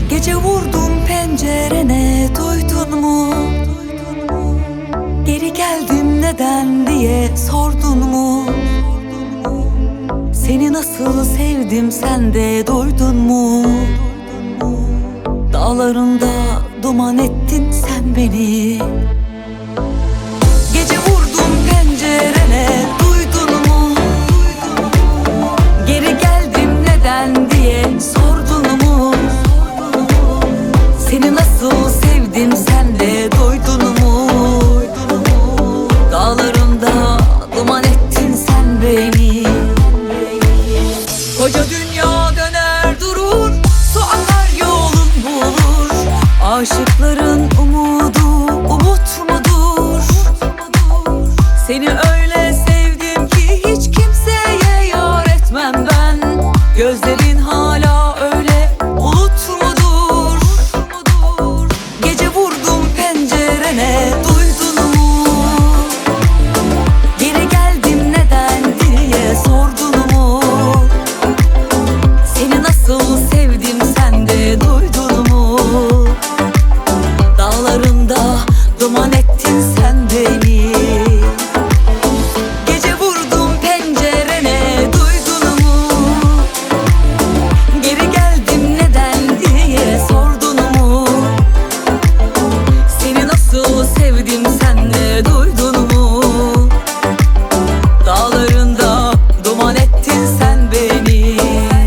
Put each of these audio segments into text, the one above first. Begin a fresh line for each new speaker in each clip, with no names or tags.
Gece vurdum pencerene, duydun mu? Geri geldim neden diye sordun mu? Seni nasıl sevdim sen de duydun mu? Dağlarında duman ettin sen beni. Gece vurdum pencerene, duydun mu? Geri geldim neden diye sordun mu? Seni nasıl sevdim sen de duydun mu? Dağlarında duman ettin sen beni. Koca dünya döner durur, su akar yolun bulur. Aşıkların umudu umut mudur? Seni öyle sevdim ki hiç kimseye yar etmem ben. Gözlerin hala öyle bulut mudur? Gece vurdum pencerene, duydun mu? Geri geldim neden diye sordun mu? Seni nasıl sevdim sen de duydun mu? Dağlarında duman ettin sen beni. Gece vurdum pencerene, duydun mu? Geri geldim neden diye sordun mu? Seni nasıl sevdim sen de duydun mu? Dağlarında duman ettin sen beni.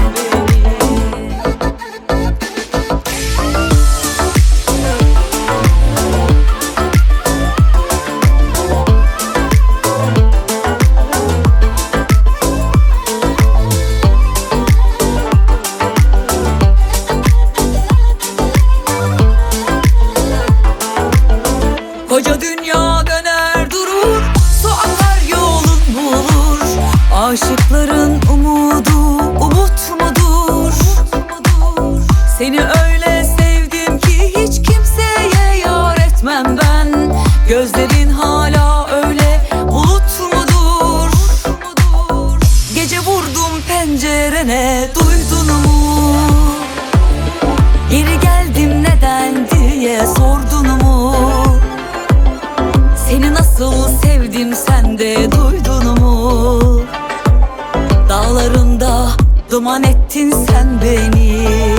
Koca dünya döner durur, su akar yolun bulur. Aşıkların umudu umut mudur? Seni öyle sevdim ki hiç kimseye yar etmem ben. Gözlerin hala öyle bulut mudur? Gece vurdum pencerene, duydun mu? Geri geldim neden diye sordun mu? Seni nasıl sevdim sen de duydun mu? Dağlarında duman ettin sen beni.